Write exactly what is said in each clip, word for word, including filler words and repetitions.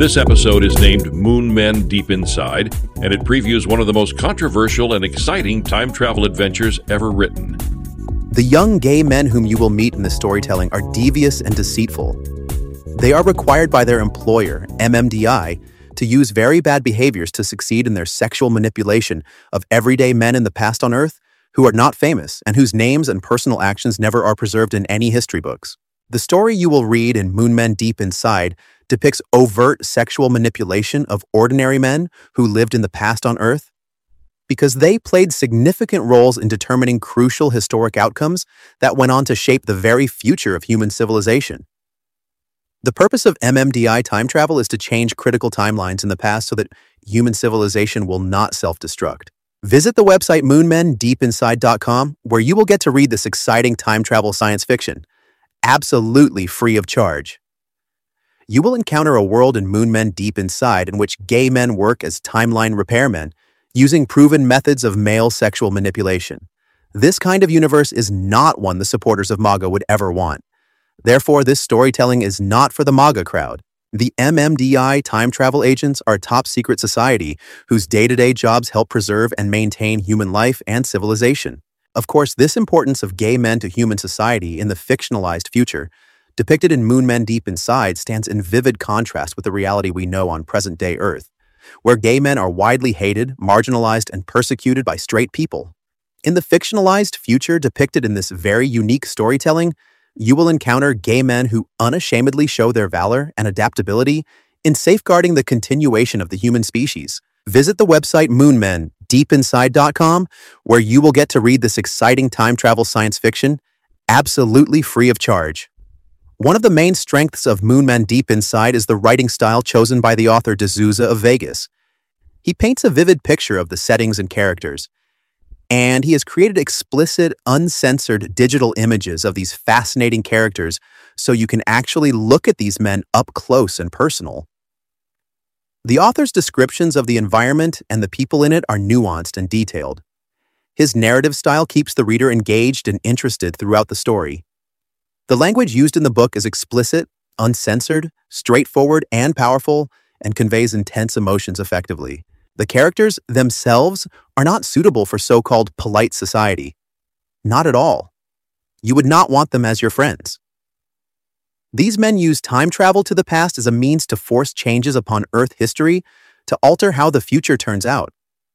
This episode is named Moon Men Deep Inside, and it previews one of the most controversial and exciting time travel adventures ever written. The young gay men whom you will meet in this storytelling are devious and deceitful. They are required by their employer, M M D I, to use very bad behaviors to succeed in their sexual manipulation of everyday men in the past on Earth who are not famous and whose names and personal actions never are preserved in any history books. The story you will read in Moon Men Deep Inside depicts overt sexual manipulation of ordinary men who lived in the past on Earth because they played significant roles in determining crucial historic outcomes that went on to shape the very future of human civilization. The purpose of M M D I time travel is to change critical timelines in the past so that human civilization will not self-destruct. Visit the website moon men deep inside dot com, where you will get to read this exciting time travel science fiction, absolutely free of charge. You will encounter a world in Moon Men Deep Inside in which gay men work as timeline repairmen, using proven methods of male sexual manipulation. This kind of universe is not one the supporters of MAGA would ever want. Therefore, this storytelling is not for the MAGA crowd. The M M D I time travel agents are a top-secret society whose day-to-day jobs help preserve and maintain human life and civilization. Of course, this importance of gay men to human society in the fictionalized future, depicted in Moon Men Deep Inside, stands in vivid contrast with the reality we know on present-day Earth, where gay men are widely hated, marginalized, and persecuted by straight people. In the fictionalized future depicted in this very unique storytelling, you will encounter gay men who unashamedly show their valor and adaptability in safeguarding the continuation of the human species. Visit the website moon men deep inside dot com, where you will get to read this exciting time travel science fiction, absolutely free of charge. One of the main strengths of Moon Men Deep Inside is the writing style chosen by the author D'Souza of Vegas. He paints a vivid picture of the settings and characters, and he has created explicit, uncensored digital images of these fascinating characters so you can actually look at these men up close and personal. The author's descriptions of the environment and the people in it are nuanced and detailed. His narrative style keeps the reader engaged and interested throughout the story. The language used in the book is explicit, uncensored, straightforward, and powerful, and conveys intense emotions effectively. The characters themselves are not suitable for so-called polite society. Not at all. You would not want them as your friends. These men use time travel to the past as a means to force changes upon Earth history to alter how the future turns out.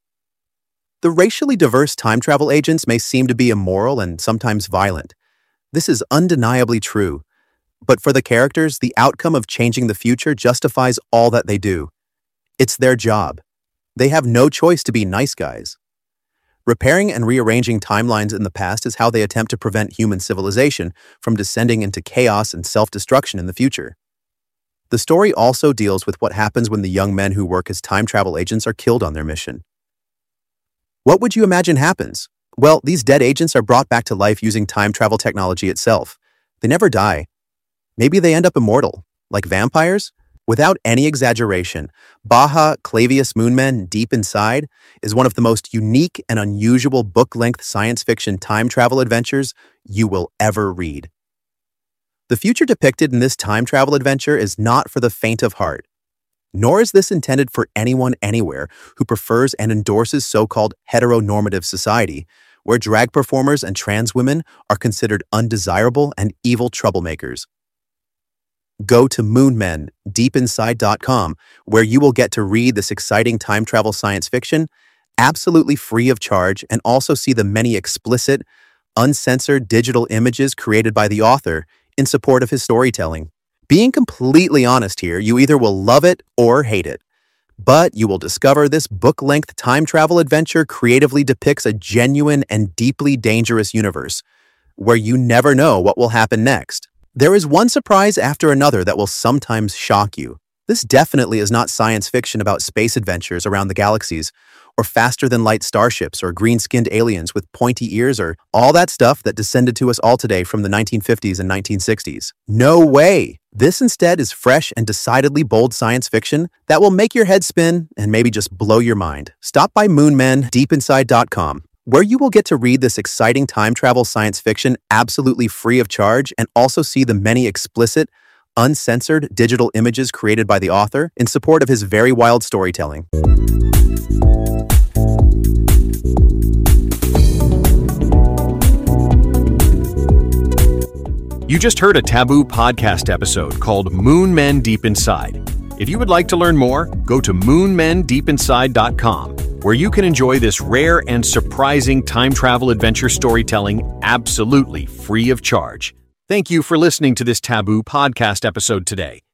The racially diverse time travel agents may seem to be immoral and sometimes violent. This is undeniably true, but for the characters, the outcome of changing the future justifies all that they do. It's their job. They have no choice to be nice guys. Repairing and rearranging timelines in the past is how they attempt to prevent human civilization from descending into chaos and self-destruction in the future. The story also deals with what happens when the young men who work as time travel agents are killed on their mission. What would you imagine happens? Well, these dead agents are brought back to life using time travel technology itself. They never die. Maybe they end up immortal, like vampires? Without any exaggeration, Baja Clavius Moon Men Deep Inside is one of the most unique and unusual book-length science fiction time travel adventures you will ever read. The future depicted in this time travel adventure is not for the faint of heart, nor is this intended for anyone anywhere who prefers and endorses so-called heteronormative society, where drag performers and trans women are considered undesirable and evil troublemakers. Go to moon men deep inside dot com, where you will get to read this exciting time travel science fiction, absolutely free of charge, and also see the many explicit, uncensored digital images created by the author in support of his storytelling. Being completely honest here, you either will love it or hate it. But you will discover this book-length time travel adventure creatively depicts a genuine and deeply dangerous universe, where you never know what will happen next. There is one surprise after another that will sometimes shock you. This definitely is not science fiction about space adventures around the galaxies, or faster-than-light starships, or green-skinned aliens with pointy ears, or all that stuff that descended to us all today from the nineteen fifties and nineteen sixties. No way! This instead is fresh and decidedly bold science fiction that will make your head spin and maybe just blow your mind. Stop by moon men deep inside dot com, where you will get to read this exciting time travel science fiction absolutely free of charge and also see the many explicit, uncensored digital images created by the author in support of his very wild storytelling. You just heard a Taboo podcast episode called Moon Men Deep Inside. If you would like to learn more, go to moon men deep inside dot com, where you can enjoy this rare and surprising time travel adventure storytelling absolutely free of charge. Thank you for listening to this Taboo podcast episode today.